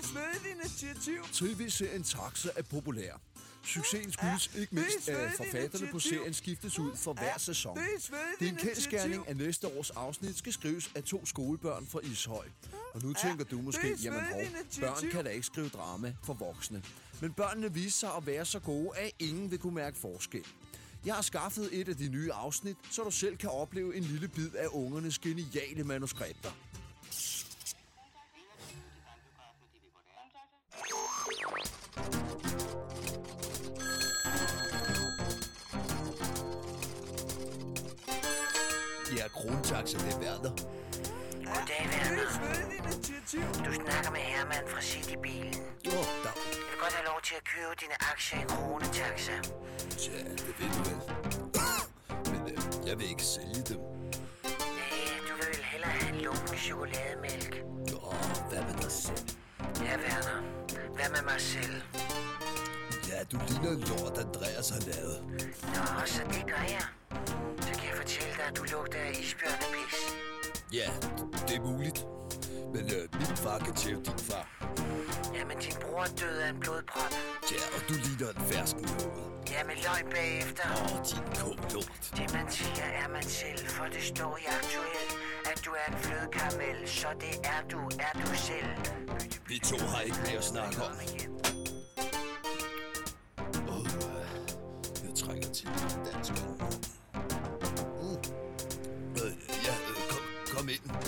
svedigt initiativ. TV-serien Taxa er populær. Succesen skyldes ikke mindst, at forfatterne på serien skiftes ud for hver sæson. Det er en kendsgerning, at næste års afsnit skal skrives af 2 skolebørn fra Ishøj. Og nu tænker du måske, jamen børn kan da ikke skrive drama for voksne. Men børnene viser sig at være så gode, at ingen vil kunne mærke forskel. Jeg har skaffet et af de nye afsnit, så du selv kan opleve en lille bid af ungernes geniale manuskripter. Ja, Krontaxa, det er Werner. Goddag, Werner. Du snakker med Herman fra Citybilen. Jo, der. Jeg vil godt have lov til at købe dine aktier i Kronetaxa. Ja, det ved du vel. Men jeg vil ikke sælge dem. Nej, du vil vel hellere have en lunken chokolademælk. Hvad med dig selv? Ja, Werner. Hvad med mig selv? Ja, du ligner en lort, Andreas har lavet. Nå, så det gør jeg. Så kan jeg fortælle dig, at du lugter af isbjørnepis. Ja, det er muligt. Men min far kan tæve din far. Jamen, din bror døde af en blodprop. Ja, og du ligner en fersken hoved. Jamen, løg bagefter. Din kålort. Det man siger er man selv, for det står i Aktuelt, at du er en flødekaramel, så det er du selv. Vi to har ikke mere at snakke om. Jeg trænger til dansk. Ja, kom ind.